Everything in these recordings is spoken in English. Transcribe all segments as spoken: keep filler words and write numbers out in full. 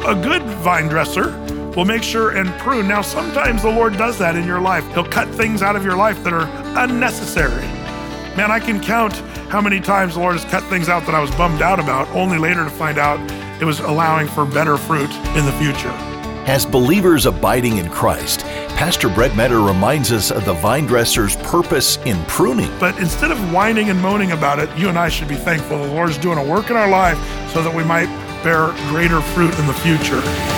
a good vine dresser will make sure and prune. Now, sometimes the Lord does that in your life. He'll cut things out of your life that are unnecessary. Man, I can count how many times the Lord has cut things out that I was bummed out about, only later to find out it was allowing for better fruit in the future. As believers abiding in Christ, Pastor Brett Metter reminds us of the vine dresser's purpose in pruning. But instead of whining and moaning about it, you and I should be thankful the Lord's doing a work in our life so that we might bear greater fruit in the future.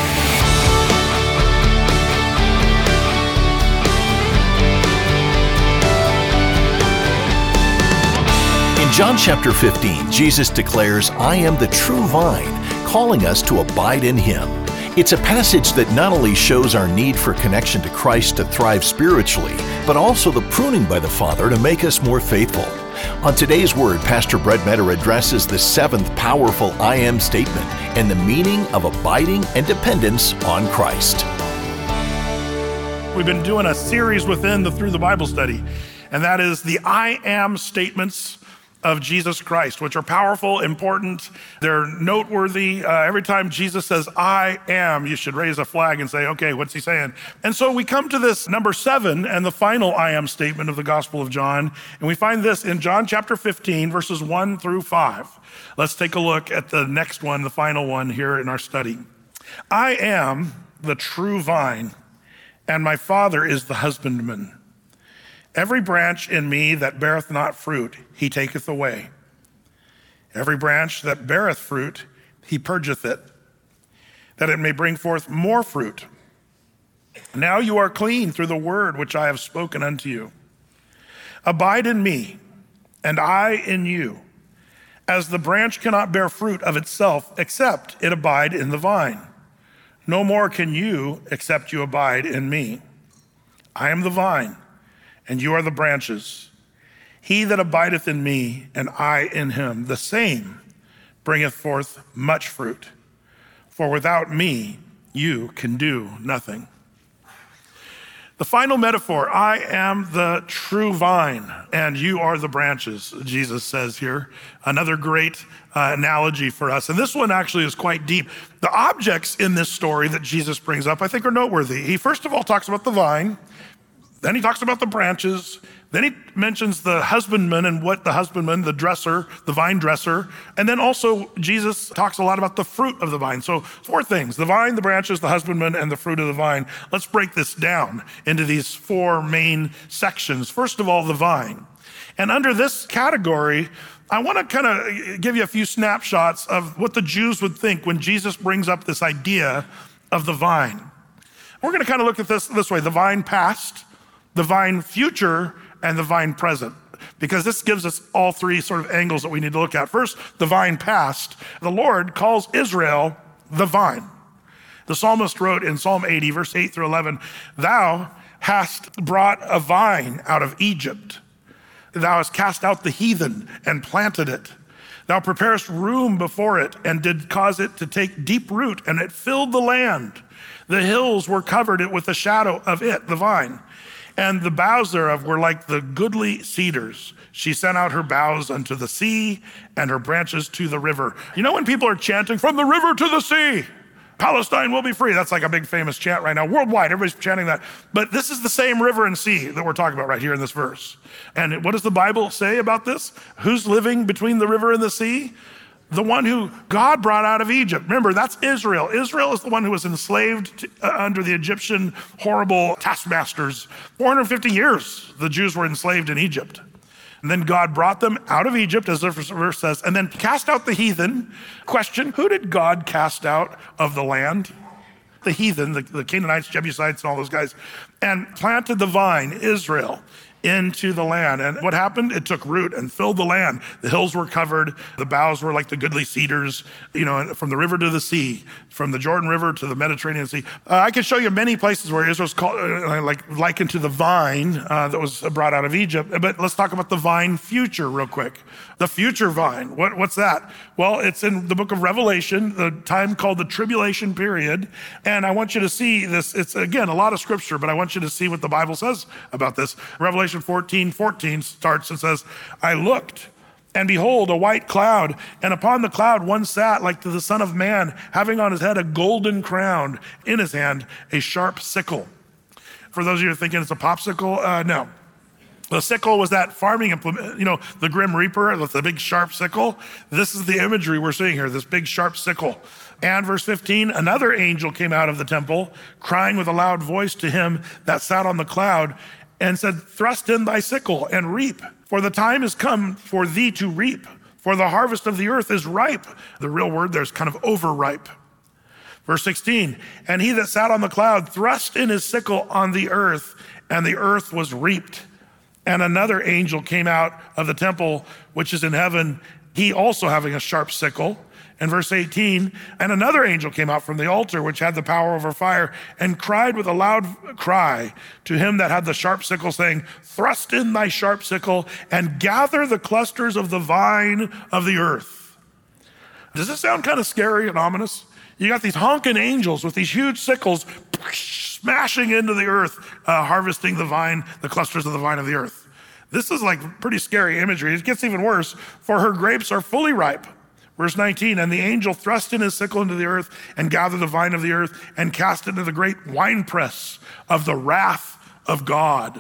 In John chapter fifteen, Jesus declares, "I am the true vine," calling us to abide in Him. It's a passage that not only shows our need for connection to Christ to thrive spiritually, but also the pruning by the Father to make us more faithful. On today's Word, Pastor Brett Metter addresses the seventh powerful I am statement and the meaning of abiding and dependence on Christ. We've been doing a series within the Through the Bible study, and that is the I am statements of Jesus Christ, which are powerful, important, they're noteworthy. Uh, every time Jesus says, I am, you should raise a flag and say, okay, what's he saying? And so we come to this number seven and the final I am statement of the Gospel of John, and we find this in John chapter fifteen, verses one through five. Let's take a look at the next one, the final one here in our study. I am the true vine, and my Father is the husbandman. Every branch in me that beareth not fruit, he taketh away. Every branch that beareth fruit, he purgeth it, that it may bring forth more fruit. Now you are clean through the word which I have spoken unto you. Abide in me, and I in you, as the branch cannot bear fruit of itself, except it abide in the vine. No more can you, except you abide in me. I am the vine, and you are the branches. He that abideth in me, and I in him, the same bringeth forth much fruit. For without me, you can do nothing. The final metaphor, I am the true vine, and you are the branches, Jesus says here. Another great uh, analogy for us. And this one actually is quite deep. The objects in this story that Jesus brings up, I think, are noteworthy. He first of all talks about the vine, then he talks about the branches. Then he mentions the husbandman and what the husbandman, the dresser, the vine dresser. And then also Jesus talks a lot about the fruit of the vine. So four things, the vine, the branches, the husbandman, and the fruit of the vine. Let's break this down into these four main sections. First of all, the vine. And under this category, I want to kind of give you a few snapshots of what the Jews would think when Jesus brings up this idea of the vine. We're going to kind of look at this this way, the vine past, the vine future, and the vine present, because this gives us all three sort of angles that we need to look at. First, the vine past. The Lord calls Israel the vine. The psalmist wrote in Psalm eighty, verse eight through eleven, thou hast brought a vine out of Egypt. Thou hast cast out the heathen and planted it. Thou preparest room before it and did cause it to take deep root, and it filled the land. The hills were covered it with the shadow of it, the vine. And the boughs thereof were like the goodly cedars. She sent out her boughs unto the sea and her branches to the river. You know when people are chanting, from the river to the sea, Palestine will be free. That's like a big famous chant right now. Worldwide, everybody's chanting that. But this is the same river and sea that we're talking about right here in this verse. And what does the Bible say about this? Who's living between the river and the sea? The one who God brought out of Egypt. Remember, that's Israel. Israel is the one who was enslaved to, uh, under the Egyptian horrible taskmasters. four hundred fifty years, the Jews were enslaved in Egypt. And then God brought them out of Egypt, as the verse says, and then cast out the heathen. Question, who did God cast out of the land? The heathen, the, the Canaanites, Jebusites, and all those guys, and planted the vine, Israel, into the land. And what happened? It took root and filled the land. The hills were covered. The boughs were like the goodly cedars, you know, from the river to the sea, from the Jordan River to the Mediterranean Sea. Uh, I can show you many places where Israel's called, uh, like likened to the vine uh, that was brought out of Egypt. But let's talk about the vine future real quick. The future vine, what, what's that? Well, it's in the book of Revelation, the time called the tribulation period. And I want you to see this. It's, again, a lot of scripture, but I want you to see what the Bible says about this. Revelation fourteen fourteen starts and says, I looked, And behold, a white cloud, and upon the cloud one sat like to the Son of Man, having on his head a golden crown, in his hand a sharp sickle. For those of you who are thinking it's a popsicle, uh, no. The sickle was that farming implement, you know, the Grim Reaper with the big sharp sickle. This is the imagery we're seeing here, this big sharp sickle. And verse fifteen, another angel came out of the temple, crying with a loud voice to him that sat on the cloud, and said, thrust in thy sickle and reap, for the time is come for thee to reap, for the harvest of the earth is ripe. The real word there is kind of overripe. Verse sixteen, and he that sat on the cloud thrust in his sickle on the earth, and the earth was reaped. And another angel came out of the temple, which is in heaven, he also having a sharp sickle. And verse eighteen, and another angel came out from the altar, which had the power over fire, and cried with a loud cry to him that had the sharp sickle, saying, thrust in thy sharp sickle and gather the clusters of the vine of the earth. Does this sound kind of scary and ominous? You got these honking angels with these huge sickles smashing into the earth, uh, harvesting the vine, the clusters of the vine of the earth. This is like pretty scary imagery. It gets even worse. For her grapes are fully ripe. Verse nineteen, and the angel thrust in his sickle into the earth and gathered the vine of the earth and cast it into the great winepress of the wrath of God.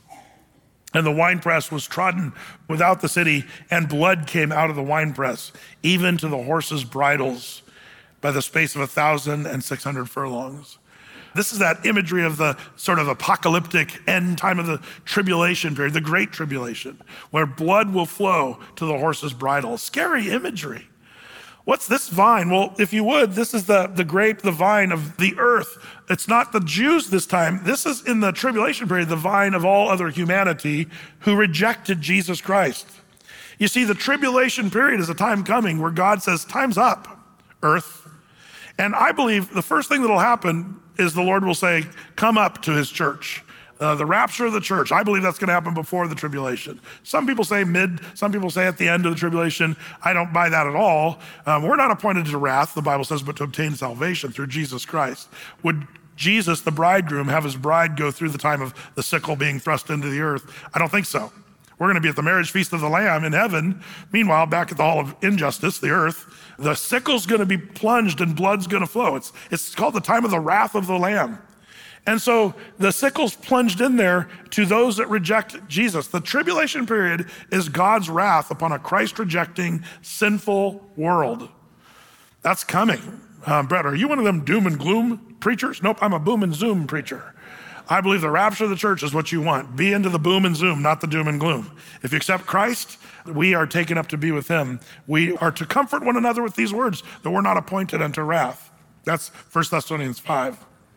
And the winepress was trodden without the city, and blood came out of the winepress, even to the horses' bridles, by the space of a thousand and six hundred furlongs. This is that imagery of the sort of apocalyptic end time of the tribulation period, the great tribulation, where blood will flow to the horses' bridles. Scary imagery. What's this vine? Well, if you would, this is the, the grape, the vine of the earth. It's not the Jews this time. This is in the tribulation period, the vine of all other humanity who rejected Jesus Christ. You see, the tribulation period is a time coming where God says, time's up, earth. And I believe the first thing that'll happen is the Lord will say, come up to his church. Uh, the rapture of the church. I believe that's gonna happen before the tribulation. Some people say mid, some people say at the end of the tribulation. I don't buy that at all. Um, we're not appointed to wrath, the Bible says, but to obtain salvation through Jesus Christ. Would Jesus, the bridegroom, have his bride go through the time of the sickle being thrust into the earth? I don't think so. We're gonna be at the marriage feast of the Lamb in heaven. Meanwhile, back at the hall of injustice, the earth, the sickle's gonna be plunged and blood's gonna flow. It's, it's called the time of the wrath of the Lamb. And so the sickle's plunged in there to those that reject Jesus. The tribulation period is God's wrath upon a Christ-rejecting, sinful world. That's coming. Um, Brett, are you one of them doom and gloom preachers? Nope, I'm a boom and zoom preacher. I believe the rapture of the church is what you want. Be into the boom and zoom, not the doom and gloom. If you accept Christ, we are taken up to be with him. We are to comfort one another with these words, that we're not appointed unto wrath. That's First Thessalonians five.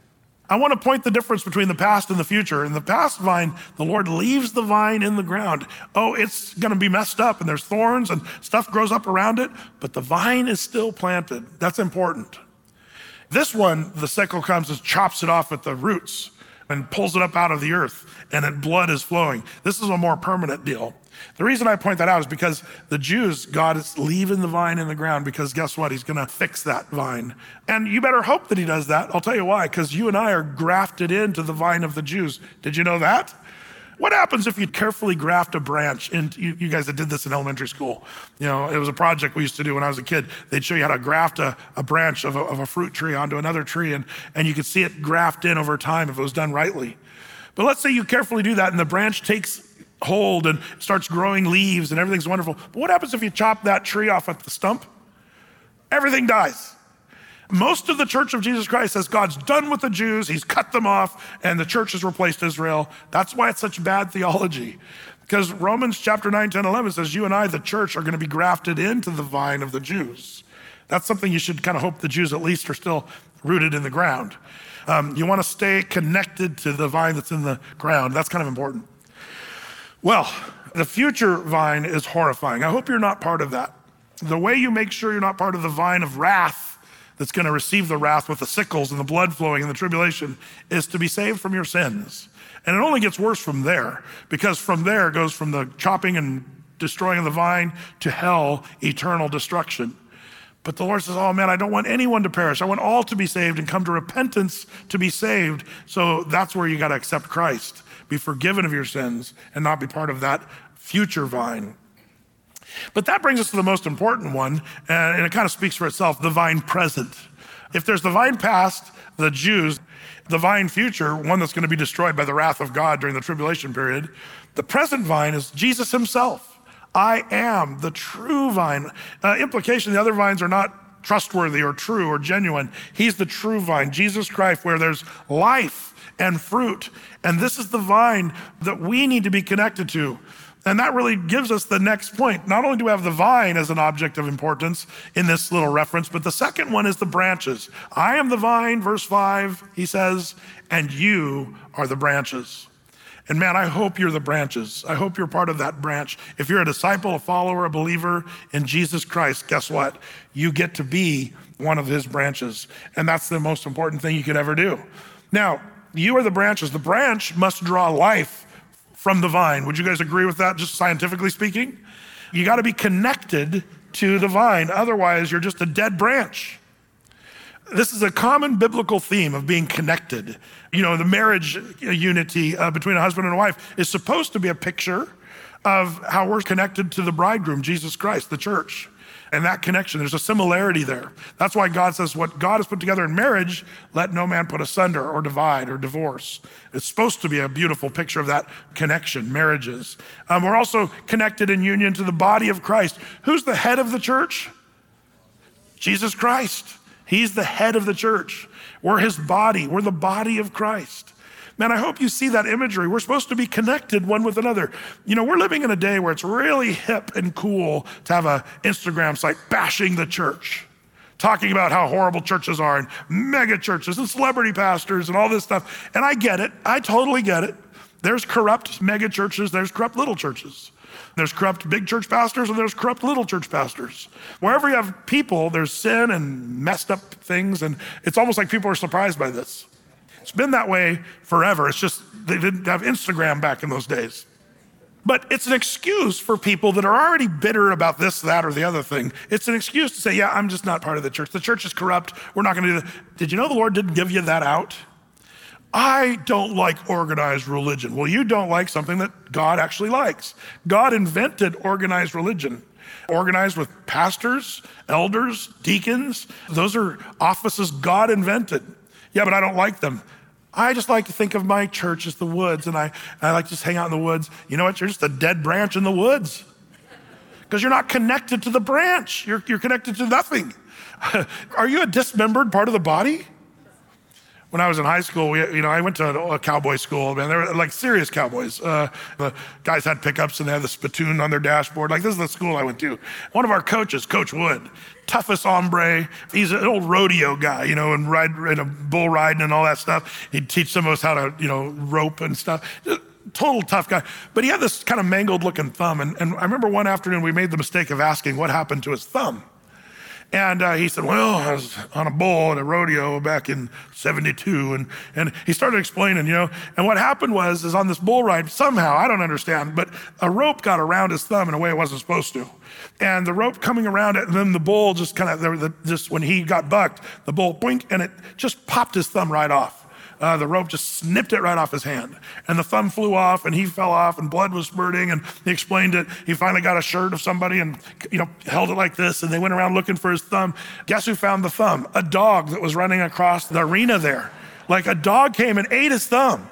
I want to point the difference between the past and the future. In the past vine, the Lord leaves the vine in the ground. Oh, it's going to be messed up and there's thorns and stuff grows up around it, but the vine is still planted. That's important. This one, the sickle comes and chops it off at the roots and pulls it up out of the earth, and then blood is flowing. This is a more permanent deal. The reason I point that out is because the Jews, God is leaving the vine in the ground because guess what? He's gonna fix that vine. And you better hope that he does that. I'll tell you why, because you and I are grafted into the vine of the Jews. Did you know that? What happens if you carefully graft a branch into, you, you guys that did this in elementary school, you know, it was a project we used to do when I was a kid. They'd show you how to graft a, a branch of a, of a fruit tree onto another tree, and, and you could see it graft in over time if it was done rightly. But let's say you carefully do that and the branch takes hold and starts growing leaves and everything's wonderful. But what happens if you chop that tree off at the stump? Everything dies. Most of the Church of Jesus Christ says God's done with the Jews, he's cut them off, and the church has replaced Israel. That's why it's such bad theology. Because Romans chapter nine, ten, eleven says you and I, the church, are gonna be grafted into the vine of the Jews. That's something you should kind of hope the Jews at least are still rooted in the ground. Um, you wanna stay connected to the vine that's in the ground. That's kind of important. Well, the future vine is horrifying. I hope you're not part of that. The way you make sure you're not part of the vine of wrath that's gonna receive the wrath with the sickles and the blood flowing and the tribulation is to be saved from your sins. And it only gets worse from there, because from there it goes from the chopping and destroying of the vine to hell, eternal destruction. But the Lord says, oh man, I don't want anyone to perish. I want all to be saved and come to repentance to be saved. So that's where you gotta accept Christ, be forgiven of your sins, and not be part of that future vine. But that brings us to the most important one, and it kind of speaks for itself, the vine present. If there's the vine past, the Jews, the vine future, one that's going to be destroyed by the wrath of God during the tribulation period, the present vine is Jesus himself. I am the true vine. Uh, implication, the other vines are not trustworthy or true or genuine. He's the true vine, Jesus Christ, where there's life and fruit. And this is the vine that we need to be connected to. And that really gives us the next point. Not only do we have the vine as an object of importance in this little reference, but the second one is the branches. I am the vine, verse five, he says, and you are the branches. And man, I hope you're the branches. I hope you're part of that branch. If you're a disciple, a follower, a believer in Jesus Christ, guess what? You get to be one of his branches. And that's the most important thing you could ever do. Now, you are the branches. The branch must draw life from the vine. Would you guys agree with that, just scientifically speaking? You got to be connected to the vine. Otherwise, you're just a dead branch. This is a common biblical theme of being connected. You know, the marriage unity uh, between a husband and a wife is supposed to be a picture of how we're connected to the bridegroom, Jesus Christ, the church. And that connection, there's a similarity there. That's why God says what God has put together in marriage, let no man put asunder or divide or divorce. It's supposed to be a beautiful picture of that connection, marriages. Um, we're also connected in union to the body of Christ. Who's the head of the church? Jesus Christ. He's the head of the church. We're his body. We're the body of Christ. Man, I hope you see that imagery. We're supposed to be connected one with another. You know, we're living in a day where it's really hip and cool to have an Instagram site bashing the church, talking about how horrible churches are and mega churches and celebrity pastors and all this stuff. And I get it. I totally get it. There's corrupt mega churches. There's corrupt little churches. There's corrupt big church pastors and there's corrupt little church pastors. Wherever you have people, there's sin and messed up things. And it's almost like people are surprised by this. It's been that way forever. It's just they didn't have Instagram back in those days. But it's an excuse for people that are already bitter about this, that, or the other thing. It's an excuse to say, yeah, I'm just not part of the church. The church is corrupt. We're not going to do that. Did you know the Lord didn't give you that out? I don't like organized religion. Well, you don't like something that God actually likes. God invented organized religion. Organized with pastors, elders, deacons. Those are offices God invented. Yeah, but I don't like them. I just like to think of my church as the woods, and I, I like to just hang out in the woods. You know what? You're just a dead branch in the woods because you're not connected to the branch. You're, you're connected to nothing. Are you a dismembered part of the body? When I was in high school, we, you know, I went to a, a cowboy school, man. They were like serious cowboys. Uh, the guys had pickups and they had the spittoon on their dashboard. Like, this is the school I went to. One of our coaches, Coach Wood, toughest hombre. He's an old rodeo guy, you know, and ride in a bull riding and all that stuff. He'd teach some of us how to, you know, rope and stuff. Just total tough guy. But he had this kind of mangled looking thumb. And, and I remember one afternoon we made the mistake of asking what happened to his thumb. And uh, he said, well, I was on a bull at a rodeo back in seventy-two. And, and he started explaining, you know, and what happened was, is on this bull ride, somehow, I don't understand, but a rope got around his thumb in a way it wasn't supposed to. And the rope coming around it, and then the bull just kind of, just when he got bucked, the bull, boink, and it just popped his thumb right off. Uh, the rope just snipped it right off his hand. And the thumb flew off and he fell off and blood was spurting, and he explained it. He finally got a shirt of somebody and, you know, held it like this, and they went around looking for his thumb. Guess who found the thumb? A dog that was running across the arena there. Like a dog came and ate his thumb.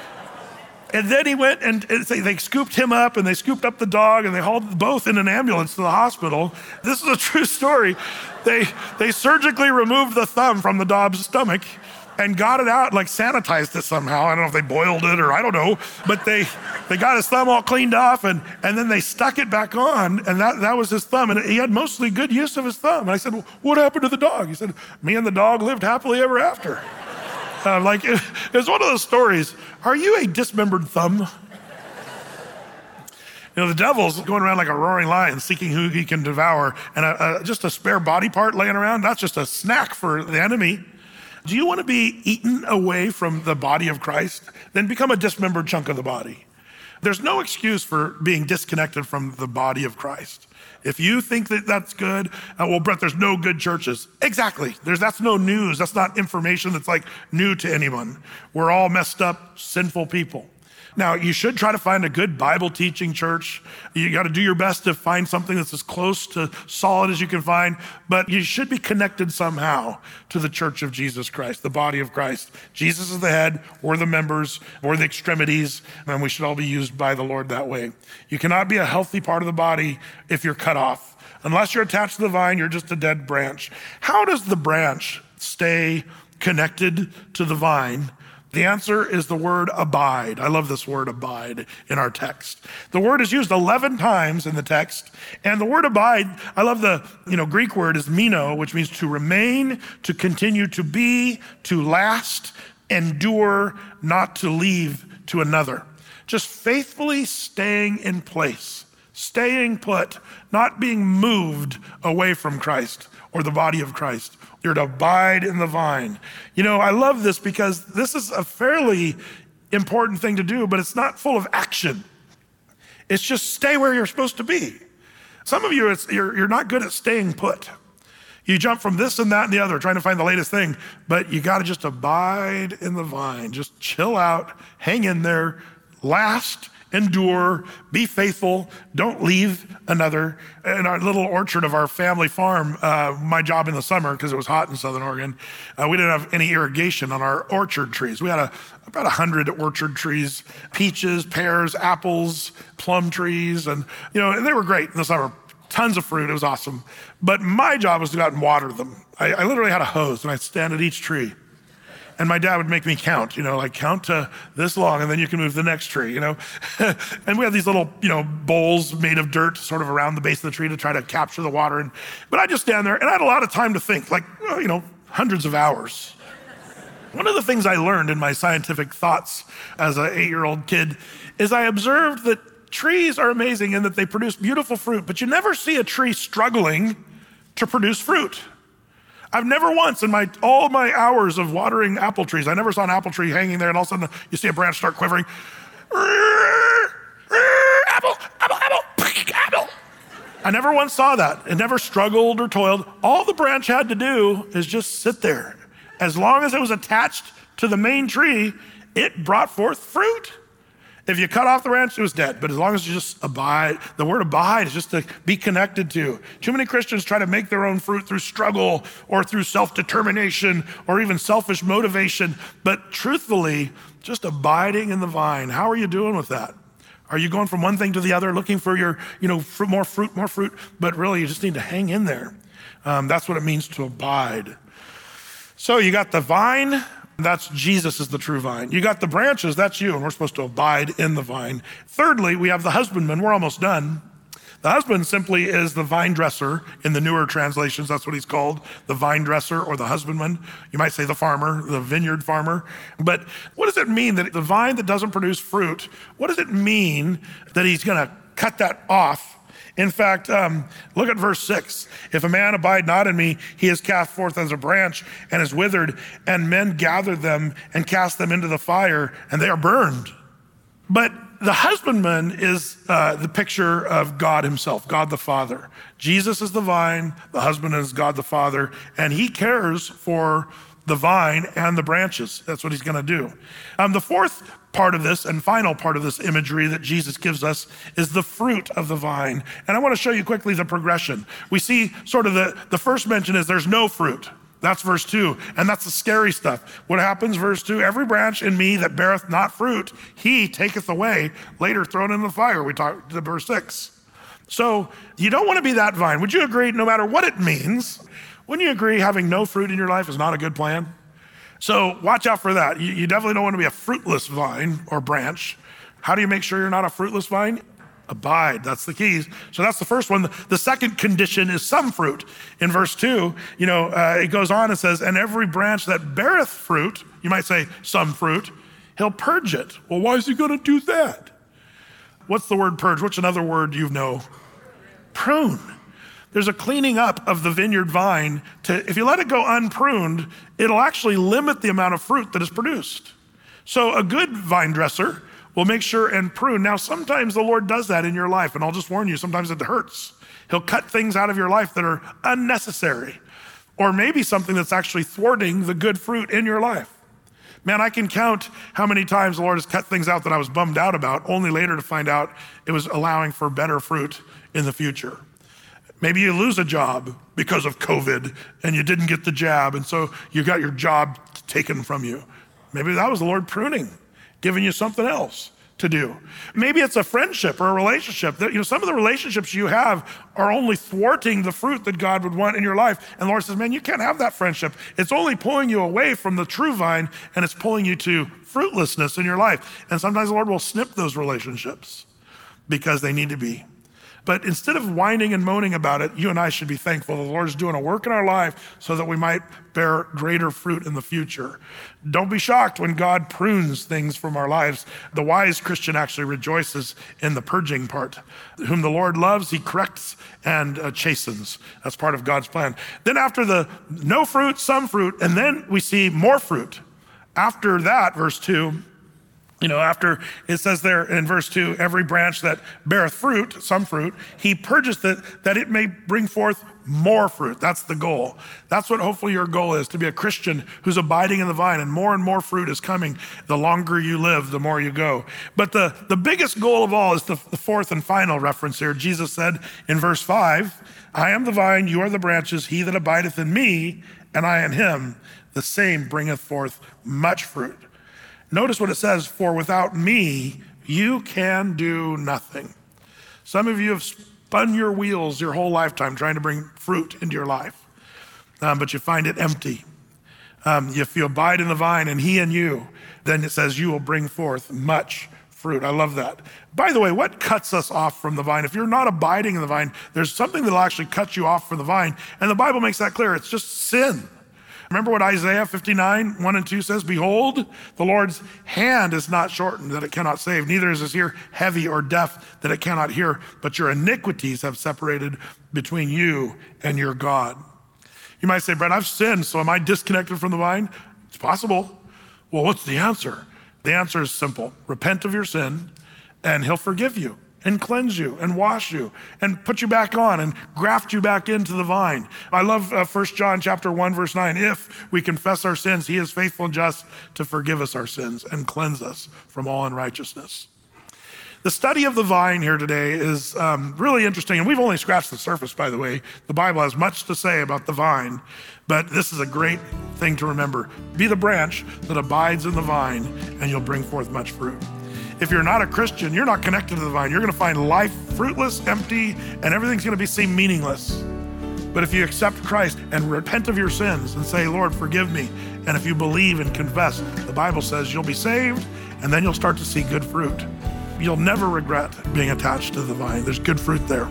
And then he went and they scooped him up and they scooped up the dog and they hauled both in an ambulance to the hospital. This is a true story. They, they surgically removed the thumb from the dog's stomach and got it out, like sanitized it somehow. I don't know if they boiled it or I don't know, but they they got his thumb all cleaned off and, and then they stuck it back on, and that, that was his thumb. And he had mostly good use of his thumb. And I said, well, what happened to the dog? He said, me and the dog lived happily ever after. Uh, like, it, it was one of those stories. Are you a dismembered thumb? You know, the devil's going around like a roaring lion seeking who he can devour, and a, a, just a spare body part laying around, that's just a snack for the enemy. Do you want to be eaten away from the body of Christ? Then become a dismembered chunk of the body. There's no excuse for being disconnected from the body of Christ. If you think that that's good, uh, well, Brett, there's no good churches. Exactly. There's, that's no news. That's not information that's like new to anyone. We're all messed up, sinful people. Now, you should try to find a good Bible teaching church. You got to do your best to find something that's as close to solid as you can find, but you should be connected somehow to the church of Jesus Christ, the body of Christ. Jesus is the head, we're the members, we're the extremities, and we should all be used by the Lord that way. You cannot be a healthy part of the body if you're cut off. Unless you're attached to the vine, you're just a dead branch. How does the branch stay connected to the vine? The answer is the word abide. I love this word abide in our text. The word is used eleven times in the text. And the word abide, I love the you know Greek word is meno, which means to remain, to continue to be, to last, endure, not to leave to another. Just faithfully staying in place, staying put, not being moved away from Christ or the body of Christ. You're to abide in the vine. You know, I love this because this is a fairly important thing to do, but it's not full of action. It's just stay where you're supposed to be. Some of you, it's, you're, you're not good at staying put. You jump from this and that and the other, trying to find the latest thing, but you got to just abide in the vine. Just chill out, hang in there, last, endure, be faithful, don't leave another. In our little orchard of our family farm, uh, my job in the summer, because it was hot in Southern Oregon, uh, we didn't have any irrigation on our orchard trees. We had a, about a hundred orchard trees, peaches, pears, apples, plum trees, and you know, and they were great in the summer. Tons of fruit, it was awesome. But my job was to go out and water them. I, I literally had a hose and I'd stand at each tree. And my dad would make me count, you know, like count to this long and then you can move to the next tree, you know. And we had these little, you know, bowls made of dirt sort of around the base of the tree to try to capture the water. And But I just stand there and I had a lot of time to think, like, you know, hundreds of hours. One of the things I learned in my scientific thoughts as an eight-year-old kid is I observed that trees are amazing in that they produce beautiful fruit, but you never see a tree struggling to produce fruit. I've never once in my all my hours of watering apple trees, I never saw an apple tree hanging there and all of a sudden you see a branch start quivering. Apple, apple, apple, apple. I never once saw that. It never struggled or toiled. All the branch had to do is just sit there. As long as it was attached to the main tree, it brought forth fruit. If you cut off the branch, it was dead. But as long as you just abide, the word abide is just to be connected to. Too many Christians try to make their own fruit through struggle or through self-determination or even selfish motivation. But truthfully, just abiding in the vine. How are you doing with that? Are you going from one thing to the other, looking for your, you know, fruit, more fruit, more fruit? But really, you just need to hang in there. Um, that's what it means to abide. So you got the vine. That's Jesus is the true vine. You got the branches, that's you, and we're supposed to abide in the vine. Thirdly, we have the husbandman. We're almost done. The husband simply is the vine dresser. In the newer translations, that's what he's called, the vine dresser or the husbandman. You might say the farmer, the vineyard farmer. But what does it mean that the vine that doesn't produce fruit, what does it mean that he's gonna cut that off? In fact, um, look at verse six. If a man abide not in me, he is cast forth as a branch and is withered, and men gather them and cast them into the fire, and they are burned. But the husbandman is uh, the picture of God himself, God the Father. Jesus is the vine, the husbandman is God the Father, and he cares for the vine and the branches. That's what he's gonna do. Um, the fourth part of this and final part of this imagery that Jesus gives us is the fruit of the vine. And I want to show you quickly the progression. We see sort of the, the first mention is there's no fruit. That's verse two, and that's the scary stuff. What happens, verse two, every branch in me that beareth not fruit, he taketh away, later thrown in the fire. We talked to verse six. So you don't want to be that vine. Would you agree, no matter what it means, wouldn't you agree having no fruit in your life is not a good plan? So watch out for that. You, you definitely don't want to be a fruitless vine or branch. How do you make sure you're not a fruitless vine? Abide, that's the keys. So that's the first one. The second condition is some fruit. In verse two, you know, uh, it goes on and says, and every branch that beareth fruit, you might say some fruit, he'll purge it. Well, why is he gonna do that? What's the word purge? What's another word you know? Prune. There's a cleaning up of the vineyard vine to, if you let it go unpruned, it'll actually limit the amount of fruit that is produced. So a good vine dresser will make sure and prune. Now, sometimes the Lord does that in your life, and I'll just warn you, sometimes it hurts. He'll cut things out of your life that are unnecessary, or maybe something that's actually thwarting the good fruit in your life. Man, I can count how many times the Lord has cut things out that I was bummed out about, only later to find out it was allowing for better fruit in the future. Maybe you lose a job because of COVID and you didn't get the jab, and so you got your job taken from you. Maybe that was the Lord pruning, giving you something else to do. Maybe it's a friendship or a relationship. That, you know, some of the relationships you have are only thwarting the fruit that God would want in your life. And the Lord says, man, you can't have that friendship. It's only pulling you away from the true vine, and it's pulling you to fruitlessness in your life. And sometimes the Lord will snip those relationships because they need to be. But instead of whining and moaning about it, you and I should be thankful the Lord's doing a work in our life so that we might bear greater fruit in the future. Don't be shocked when God prunes things from our lives. The wise Christian actually rejoices in the purging part. Whom the Lord loves, he corrects and uh, chastens. That's part of God's plan. Then after the no fruit, some fruit, and then we see more fruit. After that, verse two, You know, after it says there in verse two, every branch that beareth fruit, some fruit, he purgeth it that it may bring forth more fruit. That's the goal. That's what hopefully your goal is, to be a Christian who's abiding in the vine, and more and more fruit is coming. The longer you live, the more you go. But the, the biggest goal of all is the, the fourth and final reference here. Jesus said in verse five, I am the vine, you are the branches, he that abideth in me, and I in him, the same bringeth forth much fruit. Notice what it says, for without me, you can do nothing. Some of you have spun your wheels your whole lifetime trying to bring fruit into your life, um, but you find it empty. Um, if you abide in the vine and he in you, then it says you will bring forth much fruit. I love that. By the way, what cuts us off from the vine? If you're not abiding in the vine, there's something that'll actually cut you off from the vine. And the Bible makes that clear. It's just sin. Remember what Isaiah fifty-nine, one and two says? Behold, the Lord's hand is not shortened that it cannot save, neither is his ear heavy or deaf that it cannot hear, but your iniquities have separated between you and your God. You might say, Brett, I've sinned, so am I disconnected from the vine? It's possible. Well, what's the answer? The answer is simple. Repent of your sin, and he'll forgive you and cleanse you and wash you and put you back on and graft you back into the vine. I love uh, First John chapter one, verse nine. If we confess our sins, he is faithful and just to forgive us our sins and cleanse us from all unrighteousness. The study of the vine here today is um, really interesting, and we've only scratched the surface, by the way. The Bible has much to say about the vine, but this is a great thing to remember. Be the branch that abides in the vine, and you'll bring forth much fruit. If you're not a Christian, you're not connected to the vine. You're gonna find life fruitless, empty, and everything's gonna be seem meaningless. But if you accept Christ and repent of your sins and say, Lord, forgive me, and if you believe and confess, the Bible says you'll be saved, and then you'll start to see good fruit. You'll never regret being attached to the vine. There's good fruit there.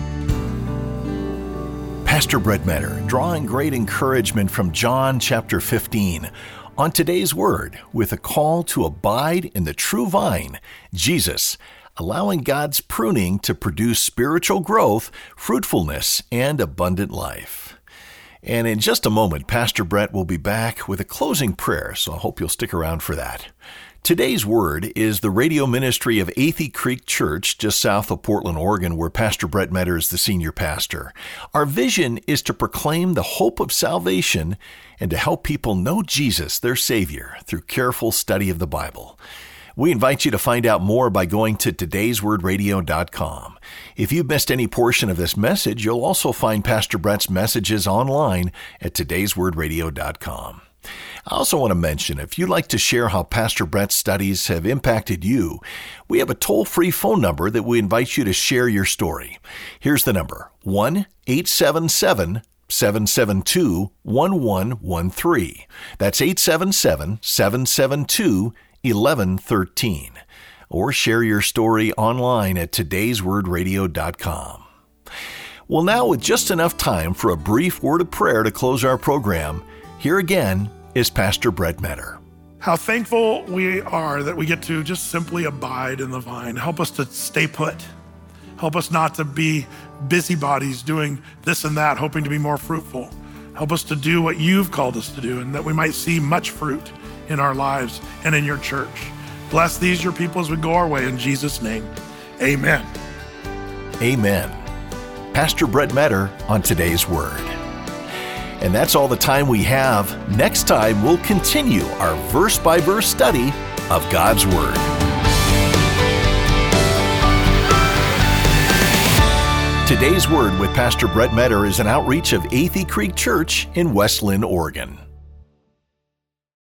Pastor Brett Meador drawing great encouragement from John chapter fifteen. On today's word, with a call to abide in the true vine, Jesus, allowing God's pruning to produce spiritual growth, fruitfulness, and abundant life. And in just a moment, Pastor Brett will be back with a closing prayer, so I hope you'll stick around for that. Today's word is the radio ministry of Athey Creek Church, just south of Portland, Oregon, where Pastor Brett Meador is the senior pastor. Our vision is to proclaim the hope of salvation and to help people know Jesus, their Savior, through careful study of the Bible. We invite you to find out more by going to todays word radio dot com. If you've missed any portion of this message, you'll also find Pastor Brett's messages online at todays word radio dot com. I also want to mention, if you'd like to share how Pastor Brett's studies have impacted you, we have a toll-free phone number that we invite you to share your story. Here's the number, one eight seven seven, seven seven two, one one one three. That's eight seven seven, seven seven two, one one one three. Or share your story online at todays word radio dot com. Well, now with just enough time for a brief word of prayer to close our program, here again is Pastor Brett Meador. How thankful we are that we get to just simply abide in the vine. Help us to stay put. Help us not to be busybodies doing this and that, hoping to be more fruitful. Help us to do what you've called us to do, and that we might see much fruit in our lives and in your church. Bless these your people as we go our way in Jesus' name. Amen. Amen. Pastor Brett Meador on today's word. And that's all the time we have. Next time, we'll continue our verse-by-verse study of God's Word. Today's Word with Pastor Brett Metter is an outreach of Athey Creek Church in West Linn, Oregon.